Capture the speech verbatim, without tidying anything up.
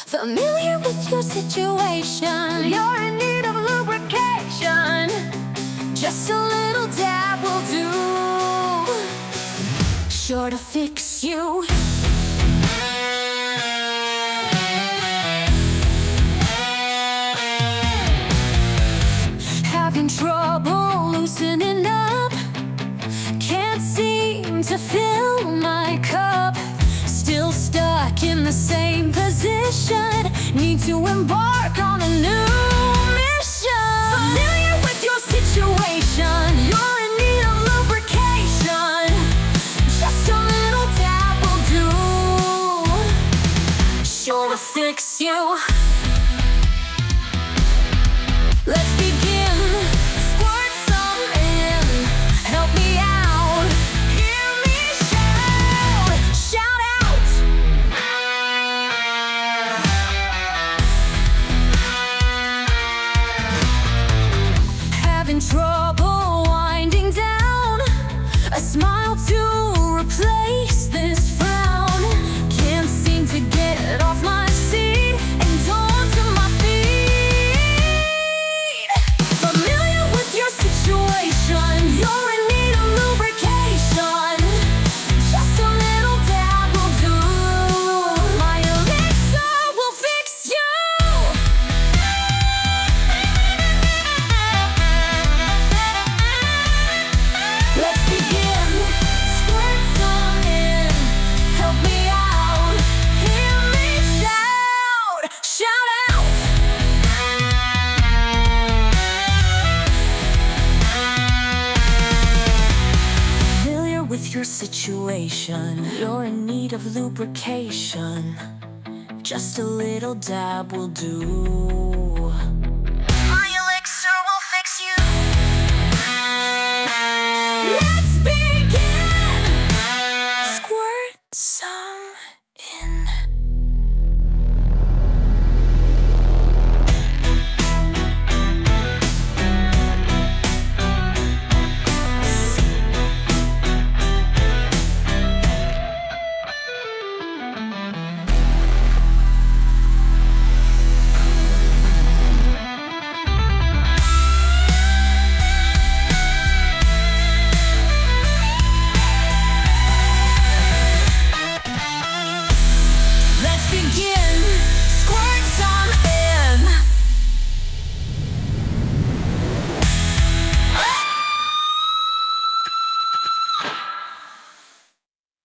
Familiar with your situation, you're in need of lubrication. Just a little dab will do, sure to fix you. Having trouble loosening up, can't seem to fill my cup. Still stuck in the same position, need to embark on a new mission. Familiar with your situation, you're in need of lubrication. Just a little dab will do, sure to fix you. Let's begin. Squirt some in, help me out, hear me shout, shout out. Having trouble winding down, a smile to replace this frown. Can't seem to get off my seat and onto my feet. Familiar with your situation, you're in need of lubrication. Just a little dab will do, my elixir will fix you. Let's begin. Squirt some in, help me out, hear me shout, shout out. Familiar with your situation, you're in need of lubrication. Just a little dab will do.